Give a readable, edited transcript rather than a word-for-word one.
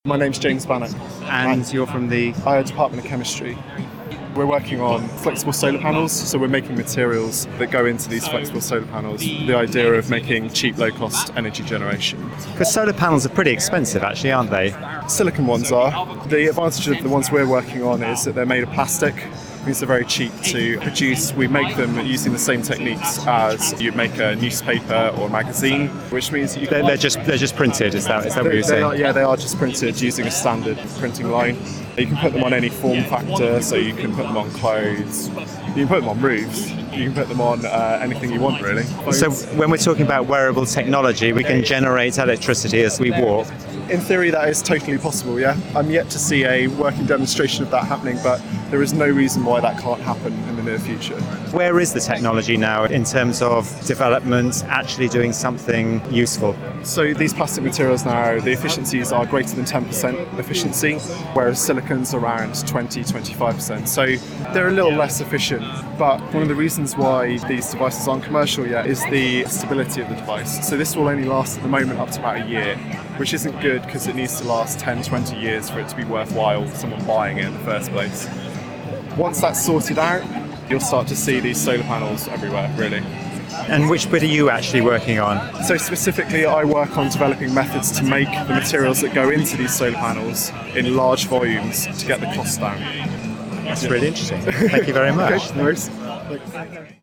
My name's James Bannock. And you're from the... Department of Chemistry. We're working on flexible solar panels, so we're making materials that go into these flexible solar panels. The idea of making cheap, low-cost energy generation. Because solar panels are pretty expensive, actually, aren't they? Silicon ones are. The advantage of the ones we're working on is that they're made of plastic. It means they're very cheap to produce. We make them using the same techniques as you make a newspaper or a magazine, which means you They're just printed. Is that what you're saying? They are just printed using a standard printing line. You can put them on any form factor, so you can put them on clothes, you can put them on roofs, you can put them on anything you want, really. So when we're talking about wearable technology, we can generate electricity as we walk. In theory, that is totally possible, yeah. I'm yet to see a working demonstration of that happening, but there is no reason why that can't happen in the near future. Where is the technology now in terms of development, actually doing something useful? So these plastic materials now, the efficiencies are greater than 10% efficiency, whereas silicon's around 20-25%. So they're a little less efficient, but one of the reasons why these devices aren't commercial yet is the stability of the device. So this will only last at the moment up to about a year, which isn't good because it needs to last 10-20 years for it to be worthwhile for someone buying it in the first place. Once that's sorted out, you'll start to see these solar panels everywhere, really. And which bit are you actually working on? So specifically, I work on developing methods to make the materials that go into these solar panels in large volumes to get the cost down. That's really interesting. Thank you very much. Okay, no worries.